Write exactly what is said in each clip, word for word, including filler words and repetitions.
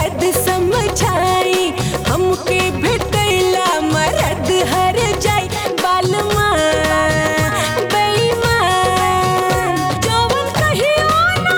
दर्द समझाई हमके भेटैला मरद हर जाई बालमा बेईमान जवन कहियो ना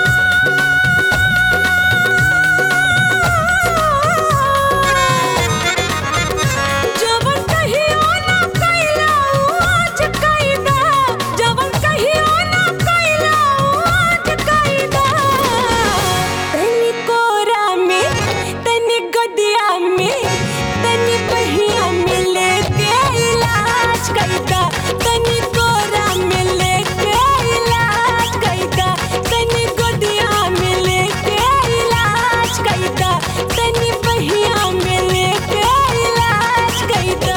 जवन कहियो ना कैला आज कैदा जवन कहियो ना कैला आज कैदा तनी कोरा में तनी गदिया में तनी बहिया में लेके इलाज कैदा तनी कोरा में लेके इलाज कैदा तनी गदिया में लेके इलाज कैदा तनी बहिया में लेके इलाज कैदा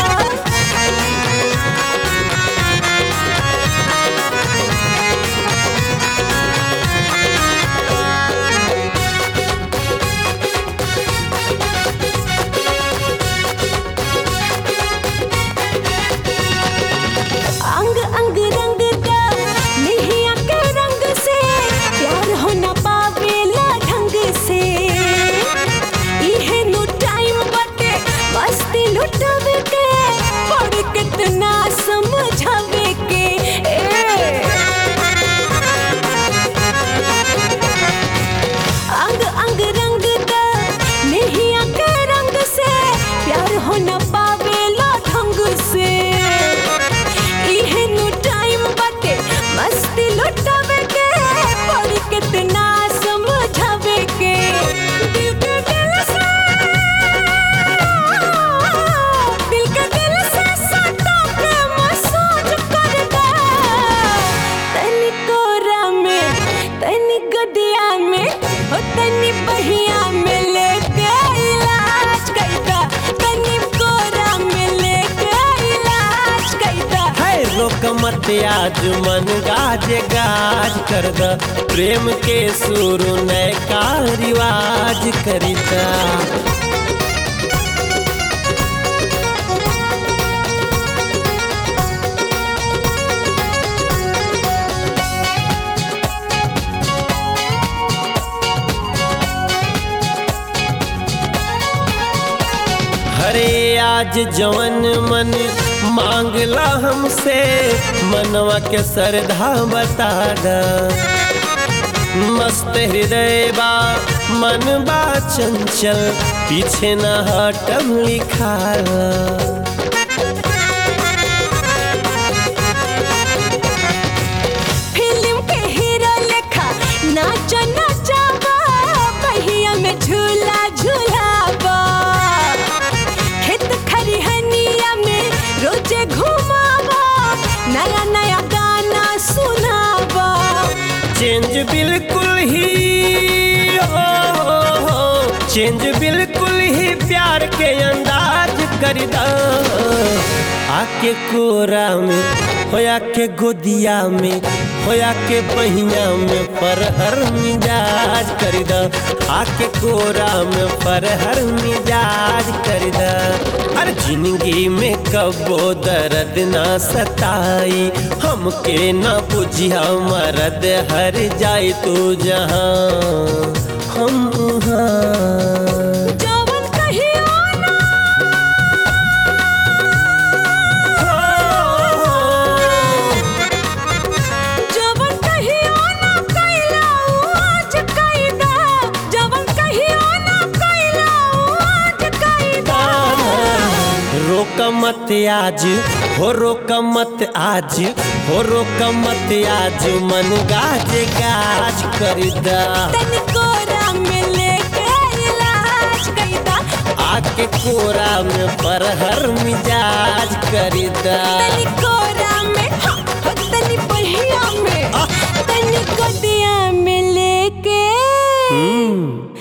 अंग अंग रंग दा नैया के रंग से प्यार हो न पावेला ढंग से इहे नु टाइम बटे मस्ती लुटावे के पड़ कितना समझावे के ए अंग अंग रंग दा नैया के रंग से प्यार हो न पावेला ढंग से इहे नु टाइम बटे मस्ती लुटावे के पड़ कितना समझावे के दिल के दिल से दिल के दिल से सटा के मसाज कर दे तनी कोरा में तनी गदिया में ओ तनी बहिया में लेके इलाज कैदा तनी कोरा में लेके इलाज कैदा है रोक मत आज मन गाज गाज कर द प्रेम के शुरू नए का रिवाज करिता हरे आज जवन मन मांगला हमसे मनवा के श्रद्धा बता द मस्त हृदय बा मन बा चंचल पीछे न हटम लिखाला फिल्म के हीरो लेखा नाच नचावा बहिया में झूला झूलावा खेत खरिहनिया में रोजे घुमावा नया नया गाना सुनावा चेंज बिल्कुल ही हो, हो, हो चेंज बिल्कुल ही प्यार के अंदाज कर दा आके कोरा में होया के गोदिया में होया के बहिया में पर हर मिजाज कर दा आके कोरा में पर हर मिजाज कर दा हर जिंदगी में कबो दर्द ना सताई हमके ना बुझिया मरद हर जाए तू जहाँ हम वहाँ जवन कहियो ना जवन कहियो ना कैला आज कैदा जवन कहियो ना कैला आज कैदा रोक मत आज हो रोक मत आज हो रोक मत आज मन गाज गाज कर दा तनी कोरा में लेके इलाज कैदा आके कोरा में पर हर मिजाज कर दा तनी कोरा में हाँ, हाँ, तनी बहिया में तनी गदिया में लेके हम्म